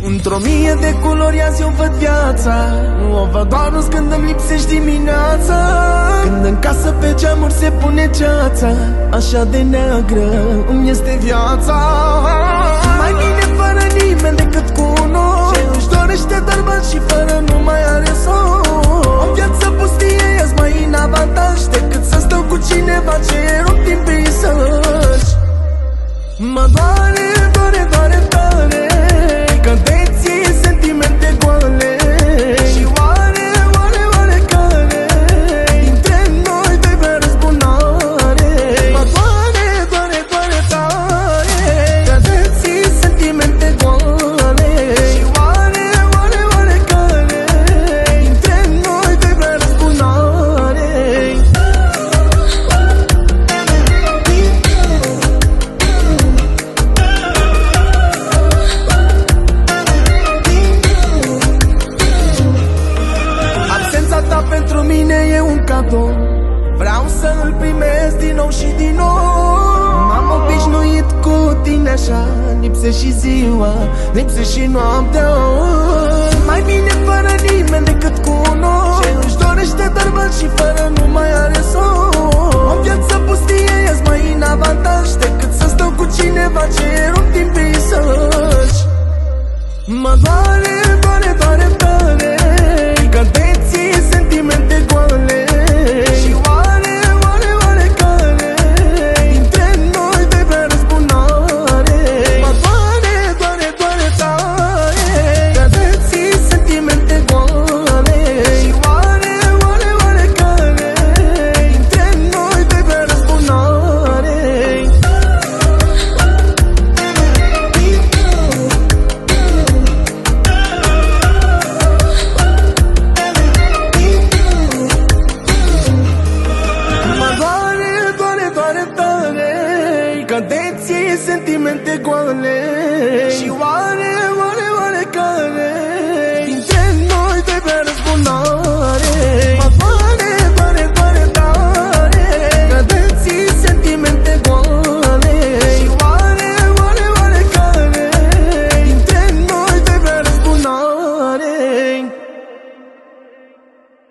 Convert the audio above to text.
Într-o mie de culori azi eu văd viața. Nu o văd doar când îmi lipsești dimineața. Când în casă pe geamuri se pune ceața, așa de neagră îmi este viața. Mai bine fără nimeni decât cu noi, ce își dorește doar bani și fără nu mai are somn. O viață pustie e mai în avantaj decât să stau cu cineva ce rup din peisaj. Mă doare, doare, doare tare că deții sentimente goale. Și oare, oare, oare care dintre noi vei vrea răzbunare? Mă doare, doare, doare tare că deții sentimente goale. Și oare, oare, oare care dintre noi vei vrea răzbunare? Pentru mine e un cadou, vreau să îl primesc din nou și din nou. M-am obișnuit cu tine așa, lipse și ziua, lipse și noaptea. Mai bine fără nimeni decât cu noi, ce își dorește doar bani și fără nu mai are somn. O viață pustie e mai în avantaj decât să stau cu cineva ce rup din peisaj. Mă doare, doare, doare tare că deții sentimente goale. Și oare, oare, oare care dintre noi vei vrea răzbunare? Mă doare, doare, doare tare că deții sentimente goale. Și oare, oare, oare care dintre noi vei vrea răzbunare? Că deții sentimente goale. Și oare, oare, oare care